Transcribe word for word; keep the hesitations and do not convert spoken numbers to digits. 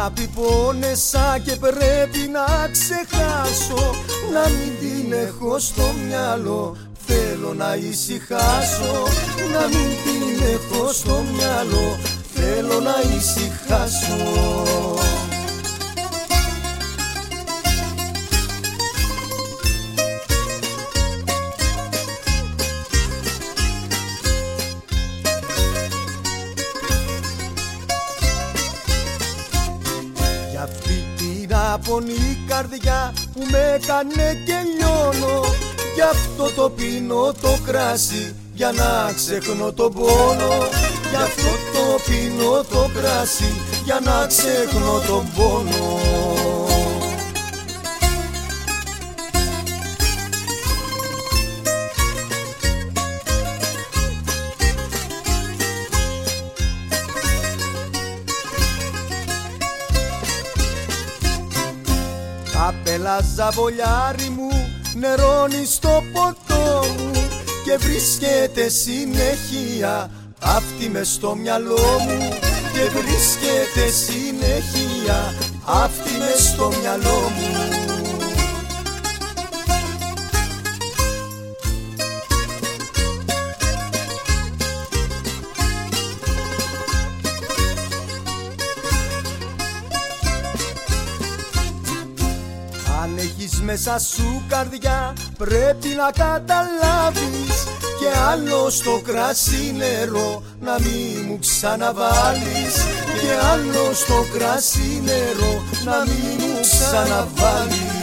αγάπη πόνεσα και πρέπει να ξεχάσω, να μην την έχω στο μυαλό, θέλω να ησυχάσω, να μην την έχω στο μυαλό, θέλω να ησυχάσω. Για αυτή την απονή καρδιά που με έκανε και λιώνω, γι' αυτό το πίνω το κράσι για να ξεχνώ τον πόνο, γι' αυτό το πίνω το κράσι για να ξεχνώ τον πόνο. Καπέλα ζαβολιάρι μου νερώνει στο ποτό μου και βρίσκεται συνέχεια αυτή μες στο μυαλό μου, και βρίσκεται συνέχεια αυτή μες στο μυαλό μου. Αν έχεις μέσα σου καρδιά πρέπει να καταλάβεις, και άλλο στο κράσι νερό να μη μου ξαναβάλεις, και άλλο στο κράσι νερό να μη μου ξαναβάλεις.